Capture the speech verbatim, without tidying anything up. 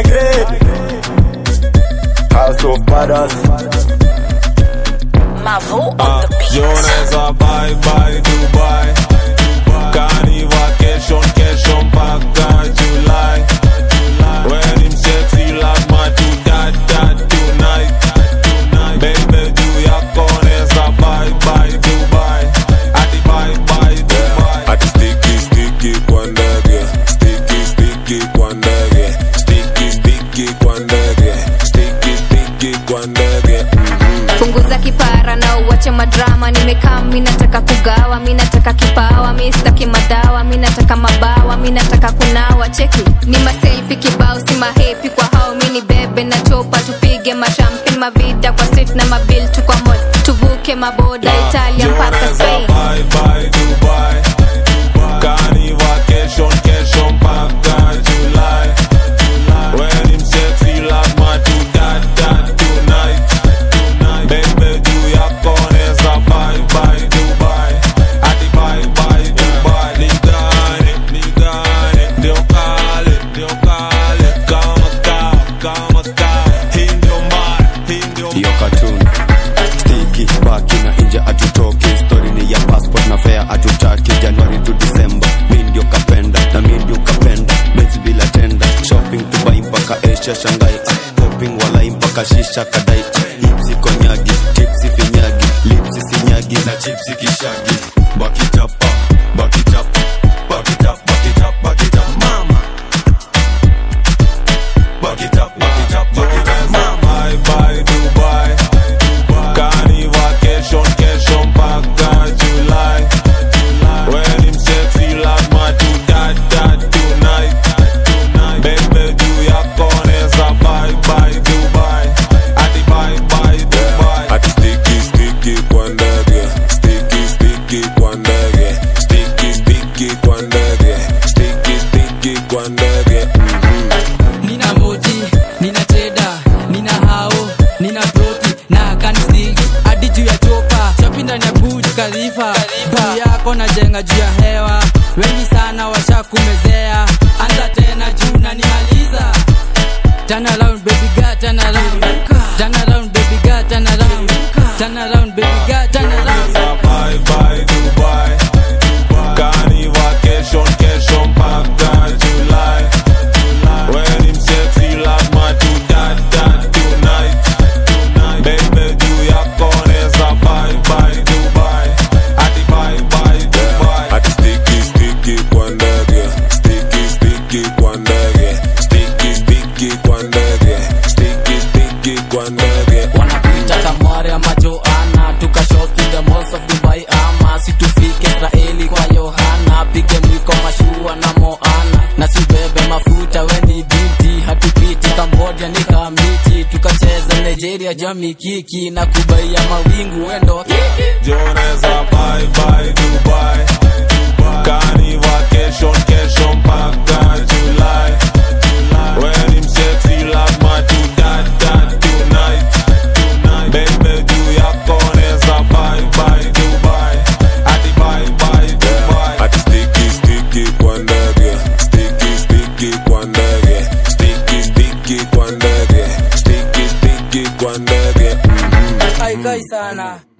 migrate. House of Badass. Mavo on the beat. Joneza bye bye Dubai. Kani vacation kesho mpaka July. When him sexy like my to dad dad tonight. Baby do ya koneza bye bye Dubai. Adi bye bye Dubai. Adi sticky sticky kwa ndege. Sticky sticky kwa ndege. Sticky sticky kwa ndege. Sticky sticky kwa ndege. Punguza kipara na uwache madrama. Nimekaa mimi nataka kugawa, mimi nataka kipawa, mimi sitaki madawa, mimi nataka mabawa, mimi nataka kunawa. Cheki ni ma selfie kibao, si ma happy kwa hao. Mimi ni bebe na chopa, tupige ma champagne mavida kwa street na mabill tu kwa mall. Tuvuke maboda Italia mpaka Spain. Bye bye Dubai. Kani vacation kesho mpaka July. When him sexy like my to dad dad tonight. Baby do ya koneza bye bye Dubai. Adi bye bye Dubai. Nigane, nigane. Ndio kale, ndio kale. Kama kao, kama kao. Hii ndio mbaya, hii ndio mbaya. Yo cartoon sticky baki na inje atutoki. Story ni ya passport na fare atutaki. January to December mimi ndio kapenda na mimi ndio kapenda. Bezi bila tenda. Shopping Dubai mpaka Asia Shanghai. Shopping wala mpaka shisha kadai. Hipsi konyagi, tipsi finyagi. Lipsi sinyagi na chipsi kishagi. Baki chapa, baki chapa. Baki chapa, baki chapa, baki chapa mama. Baki chapa, baki chapa, baki chapa mama. Bye bye Dubai. Kani vacation kesho mpaka July. When him sexy like my to dad dad tonight. Baby do ya koneza bye bye Dubai. Adi bye bye Dubai. Adi sticky sticky kwa ndege. Sticky sticky kwa ndege. Sticky sticky kwa ndege. Sticky sticky kwa ndege. Nina moti, nina cheda, nina hao, nina broti, na kanisi hadi juu ya chopa. Shopping ndani ya Burj Khalifa. Juu yako na jenga juu ya hewa. Wengi sana washakumezea. Anza tena juu na nimaliza. Turn around baby girl, turn around. Turn around baby girl, turn around. Turn around baby girl, turn around. Bye bye Dubai. Kani vacation kesho mpaka July. When him sexy like my to dad dad tonight. Baby do ya koneza bye bye Dubai. Adi bye bye Dubai. Adi sticky sticky kwa ndege. Sticky sticky kwa ndege. Sticky sticky kwa ndege. Sticky sticky kwa ndege. Wanakuita Kamari ama Joanna. Tuka shopping the malls of Dubai ama situfike Israeli kwa Yohana. Pige mwiko mashua na Moana. Na sibebe mafuta weni binti. Hatupiti Cambodia ni kamiti. Tukacheza Nigeria jami kiki. Na kubaia mawingu wendo kiki. Joneza bye bye Dubai. Kani vacation kesho mpaka July. When him sexy like my to dad dad tonight. Baby do ya koneza bye bye Dubai. Adi bye bye Dubai. Adi sticky sticky kwa ndege. Sticky sticky kwa ndege. Sticky sticky kwa ndege. Sticky sticky kwa ndege. Haikai sana.